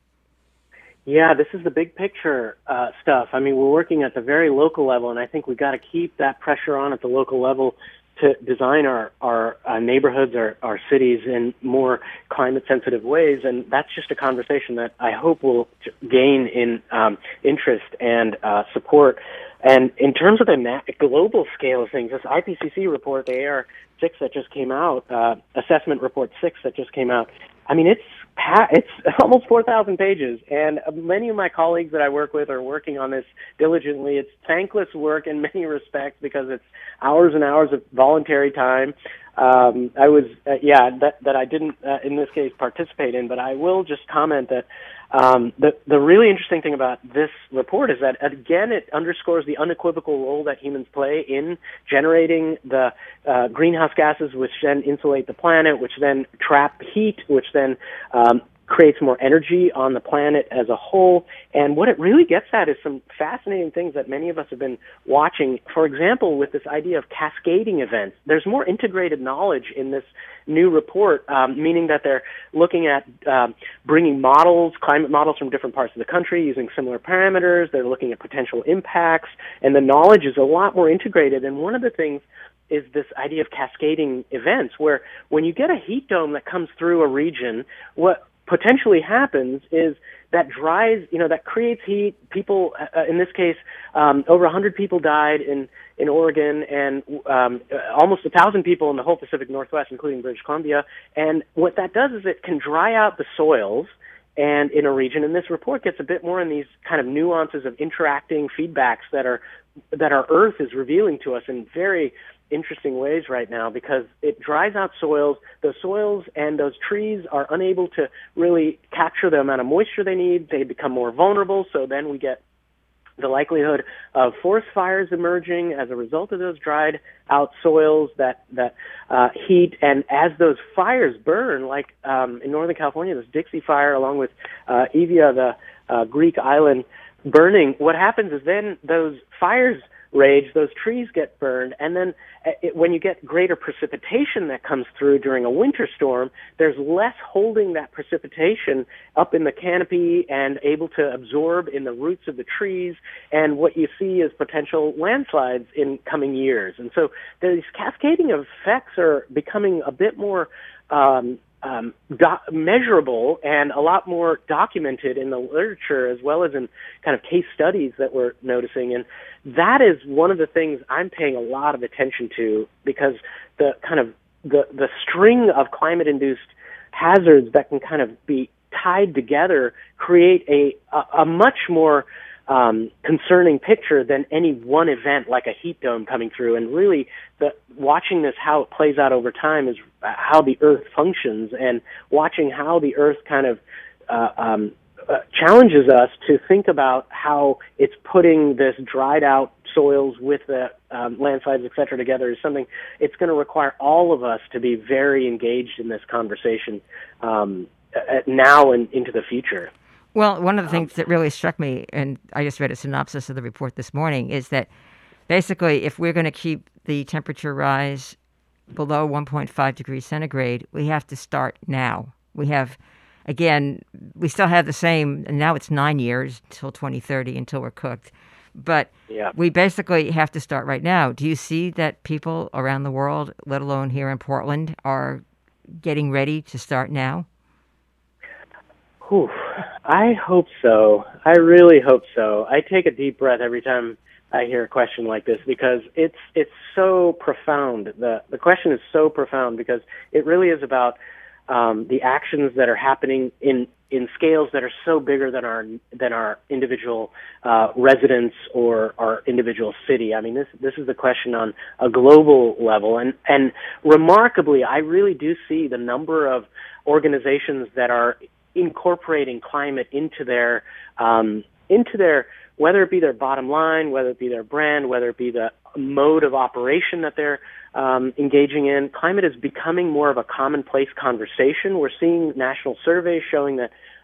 Yeah, this is the big picture uh, stuff. I mean, we're working at the very local level, and I think we've got to keep that pressure on at the local level to design our, our uh, neighborhoods, our, our cities in more climate-sensitive ways. And that's just a conversation that I hope will gain in um, interest and uh, support. And in terms of the na- global scale of things, this I P C C report, the A R six that just came out, uh, Assessment Report six that just came out, I mean, it's it's almost four thousand pages, and many of my colleagues that I work with are working on this diligently. It's thankless work in many respects because it's hours and hours of voluntary time. Um, I was, uh, yeah, that, that I didn't, uh, in this case, participate in, but I will just comment that um, the, the really interesting thing about this report is that, again, it underscores the unequivocal role that humans play in generating the uh, greenhouse gases, which then insulate the planet, which then trap heat, which then um, creates more energy on the planet as a whole. And what it really gets at is some fascinating things that many of us have been watching. For example, with this idea of cascading events, there's more integrated knowledge in this new report, um, meaning that they're looking at um, bringing models, climate models from different parts of the country using similar parameters. They're looking at potential impacts, and the knowledge is a lot more integrated. And one of the things is this idea of cascading events, where when you get a heat dome that comes through a region, what potentially happens is that dries, you know, that creates heat. People, uh, in this case, um, over one hundred people died in, in Oregon, and um, almost one thousand people in the whole Pacific Northwest, including British Columbia. And what that does is it can dry out the soils and in a region. And this report gets a bit more in these kind of nuances of interacting feedbacks that are that our Earth is revealing to us in very interesting ways right now, because it dries out soils. The soils and those trees are unable to really capture the amount of moisture they need. They become more vulnerable, so then we get the likelihood of forest fires emerging as a result of those dried out soils that that uh, heat. And as those fires burn, like um, in Northern California, this Dixie Fire, along with uh, Evia, the uh, Greek island, burning, what happens is then those fires rage, those trees get burned, and then it, when you get greater precipitation that comes through during a winter storm, there's less holding that precipitation up in the canopy and able to absorb in the roots of the trees, and what you see is potential landslides in coming years. And so these cascading effects are becoming a bit more um, Um, do- measurable and a lot more documented in the literature, as well as in kind of case studies that we're noticing. And that is one of the things I'm paying a lot of attention to, because the kind of the, the string of climate-induced hazards that can kind of be tied together create a, a, a much more Um, concerning picture than any one event like a heat dome coming through. And really, the, watching this, how it plays out over time, is how the Earth functions, and watching how the Earth kind of uh, um, uh, challenges us to think about how it's putting this dried out soils with the um, landslides, et cetera, together is something it's going to require all of us to be very engaged in this conversation um, now and into the future. Well, one of the things that really struck me, and I just read a synopsis of the report this morning, is that basically if we're going to keep the temperature rise below one point five degrees centigrade, we have to start now. We have, again, we still have the same, and now it's nine years until twenty thirty, until we're cooked. But yeah. we basically have to start right now. Do you see that people around the world, let alone here in Portland, are getting ready to start now? Whew. I hope so. I really hope so. I take a deep breath every time I hear a question like this, because it's it's so profound. The the question is so profound because it really is about um, the actions that are happening in, in scales that are so bigger than our than our individual uh, residents or our individual city. I mean, this this is the question on a global level, and and remarkably, I really do see the number of organizations that are incorporating climate into their um, into their, whether it be their bottom line, whether it be their brand, whether it be the mode of operation that they're um, engaging in. Climate is becoming more of a commonplace conversation. We're seeing national surveys showing that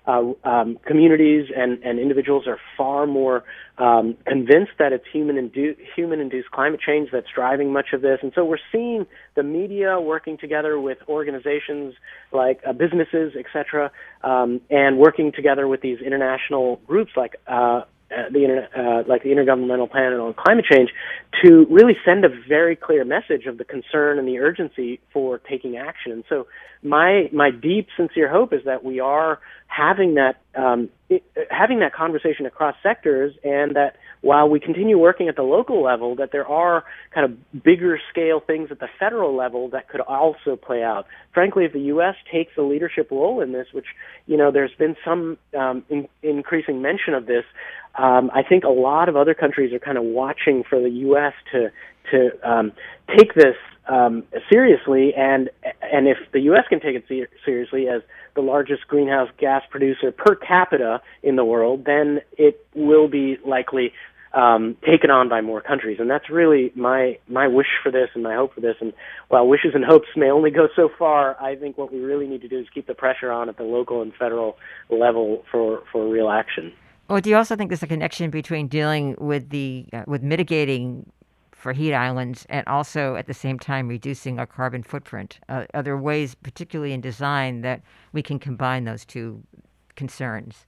uh, um, communities and, and individuals are far more um, convinced that it's human indu- human-induced climate change that's driving much of this. And so we're seeing the media working together with organizations like uh, businesses, et cetera, um, and working together with these international groups like uh, Uh, the inter- uh, like the Intergovernmental Panel on Climate Change, to really send a very clear message of the concern and the urgency for taking action. And so my my deep, sincere hope is that we are having that um, it, having that conversation across sectors, and that while we continue working at the local level, that there are kind of bigger scale things at the federal level that could also play out. Frankly, if the U S takes a leadership role in this, which, you know, there's been some um, in, increasing mention of this, um, I think a lot of other countries are kind of watching for the U S to to um, take this um, seriously, and and if the U S can take it ser- seriously as the largest greenhouse gas producer per capita in the world, then it will be likely um, taken on by more countries. And that's really my my wish for this and my hope for this. And while wishes and hopes may only go so far, I think what we really need to do is keep the pressure on at the local and federal level for, for real action. Well, do you also think there's a connection between dealing with the uh, with mitigating for heat islands and also at the same time reducing our carbon footprint? Uh, are there ways, particularly in design, that we can combine those two concerns?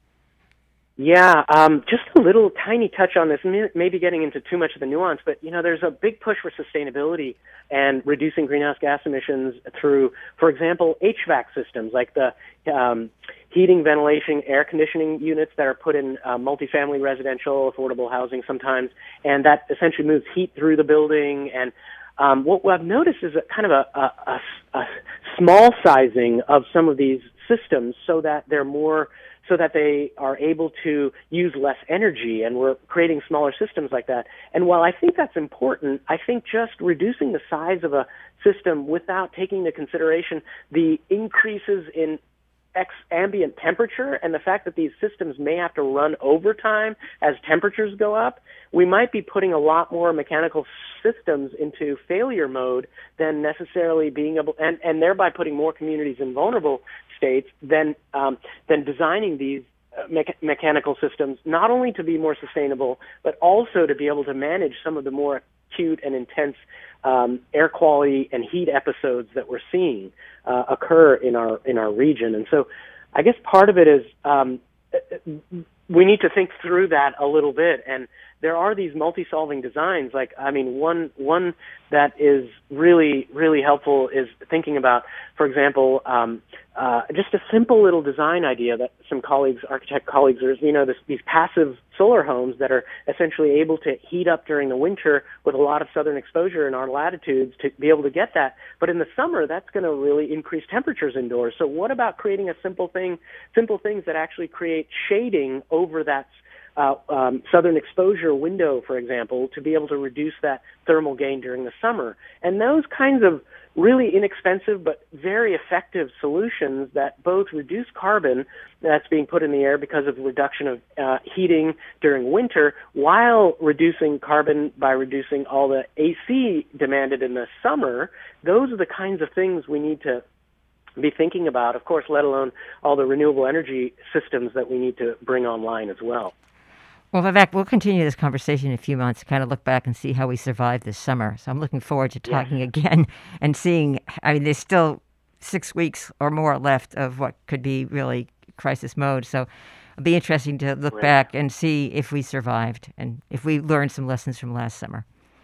Yeah, um, just a little tiny touch on this, maybe getting into too much of the nuance, but, you know, there's a big push for sustainability and reducing greenhouse gas emissions through, for example, H V A C systems, like the um, heating, ventilation, air conditioning units that are put in uh, multifamily residential, affordable housing sometimes, and that essentially moves heat through the building. And um, what I've noticed is a kind of a, a, a, a small sizing of some of these systems so that they're more so that they are able to use less energy, and we're creating smaller systems like that. And while I think that's important, I think just reducing the size of a system without taking into consideration the increases in ex- ambient temperature and the fact that these systems may have to run overtime as temperatures go up, we might be putting a lot more mechanical systems into failure mode than necessarily being able, and, and thereby putting more communities in vulnerable states than um, than designing these uh, me- mechanical systems, not only to be more sustainable, but also to be able to manage some of the more acute and intense um, air quality and heat episodes that we're seeing uh, occur in our in our region. And so I guess part of it is um, we need to think through that a little bit. And there are these multi-solving designs. Like, I mean, one one that is really, really helpful is thinking about, for example, um, uh, just a simple little design idea that some colleagues, architect colleagues, are, you know, this, these passive solar homes that are essentially able to heat up during the winter with a lot of southern exposure in our latitudes to be able to get that. But in the summer, that's going to really increase temperatures indoors. So what about creating a simple thing, simple things that actually create shading over that Uh, um, southern exposure window, for example, to be able to reduce that thermal gain during the summer. And those kinds of really inexpensive but very effective solutions that both reduce carbon that's being put in the air because of reduction of uh, heating during winter, while reducing carbon by reducing all the A C demanded in the summer, those are the kinds of things we need to be thinking about, of course, let alone all the renewable energy systems that we need to bring online as well. Well, Vivek, we'll continue this conversation in a few months to kind of look back and see how we survived this summer. So I'm looking forward to talking yeah. again and seeing, I mean, there's still six weeks or more left of what could be really crisis mode. So it'll be interesting to look right. back and see if we survived and if we learned some lessons from last summer.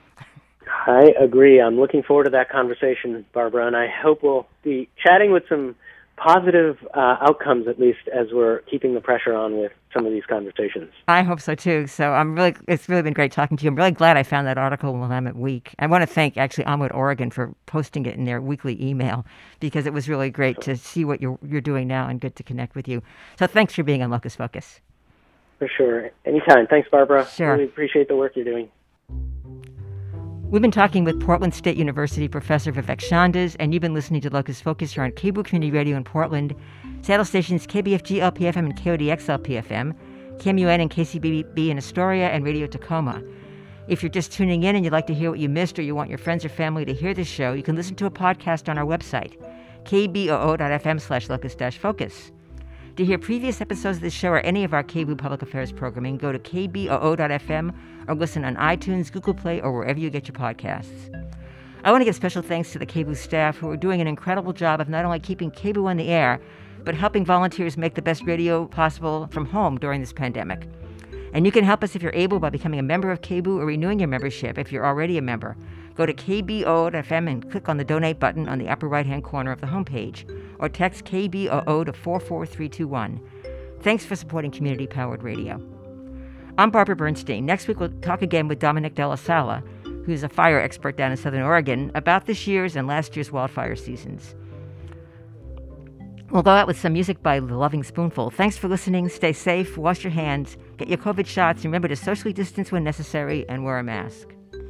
I agree. I'm looking forward to that conversation, Barbara, and I hope we'll be chatting with some positive uh, outcomes, at least, as we're keeping the pressure on with some of these conversations. I hope so too. So I'm really, it's really been great talking to you. I'm really glad I found that article in Willamette Week. I want to thank actually Onward Oregon for posting it in their weekly email, because it was really great sure. to see what you're you're doing now and good to connect with you. So thanks for being on Locus Focus. For sure. Anytime. Thanks, Barbara. Sure. Really appreciate the work you're doing. We've been talking with Portland State University Professor Vivek Chandas, and you've been listening to Locus Focus here on K B O O Community Radio in Portland, Seattle stations K B F G L P F M and K O D X L P F M, K M U N and K C B B in Astoria, and Radio Tacoma. If you're just tuning in and you'd like to hear what you missed, or you want your friends or family to hear this show, you can listen to a podcast on our website, k b o o dot f m slash locus dash focus. To hear previous episodes of this show or any of our K B O O Public Affairs programming, go to k b o o dot f m or listen on iTunes, Google Play, or wherever you get your podcasts. I want to give special thanks to the K B O O staff who are doing an incredible job of not only keeping K B O O on the air, but helping volunteers make the best radio possible from home during this pandemic. And you can help us if you're able by becoming a member of K B O O or renewing your membership if you're already a member. Go to k b o o dot f m and click on the donate button on the upper right-hand corner of the homepage, or text K B O O to four four three two one. Thanks for supporting community-powered radio. I'm Barbara Bernstein. Next week we'll talk again with Dominic Della Sala, who's a fire expert down in Southern Oregon, about this year's and last year's wildfire seasons. We'll go out with some music by The Loving Spoonful. Thanks for listening. Stay safe, wash your hands, get your COVID shots, and remember to socially distance when necessary and wear a mask.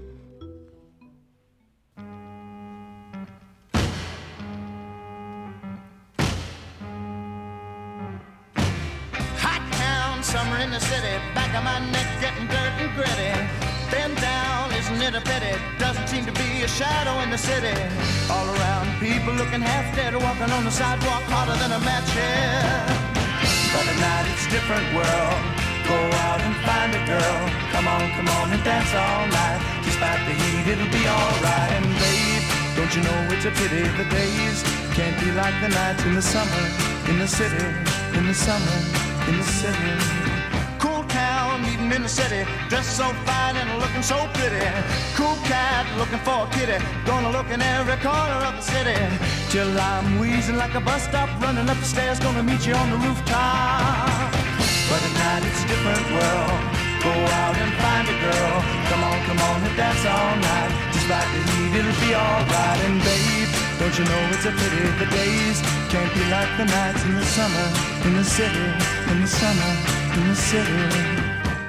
Hot town, summer in the city, back of my neck getting dirt and gritty. Bend down, isn't it a pity? Doesn't seem to be a shadow in the city. All around, people looking half dead, walking on the sidewalk harder than a match here. But at night it's a different world. Go out and find a girl. Come on, come on and dance all night. Despite the heat, it'll be alright. And babe, don't you know it's a pity the days can't be like the nights in the summer, in the city, in the summer, in the city. Cool town, meeting in the city, dressed so fine and looking so pretty. Cool cat, looking for a kitty, gonna look in every corner of the city. Till I'm wheezing like a bus stop, running up the stairs, gonna meet you on the rooftop. But at night it's a different world. Go out and find a girl. Come on, come on and dance all night. Despite the heat, it'll be alright. And babe, don't you know it's a pity the days can't be like the nights in the summer, in the city, in the summer, in the city.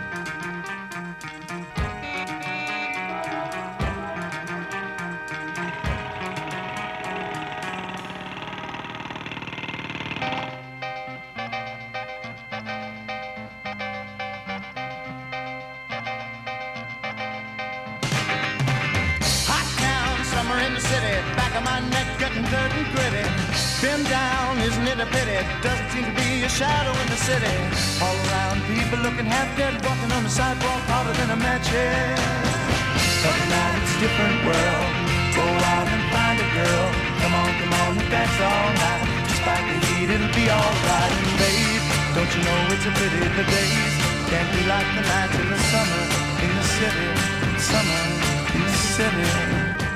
Bend down, isn't it a pity? Doesn't seem to be a shadow in the city. All around, people looking half dead, walking on the sidewalk harder than a match head. But now it's a different world. Go out and find a girl. Come on, come on and dance all night. Despite the heat, it'll be alright. And babe, don't you know it's a pity the days can't be like the nights in the summer, in the city, summer, in the city.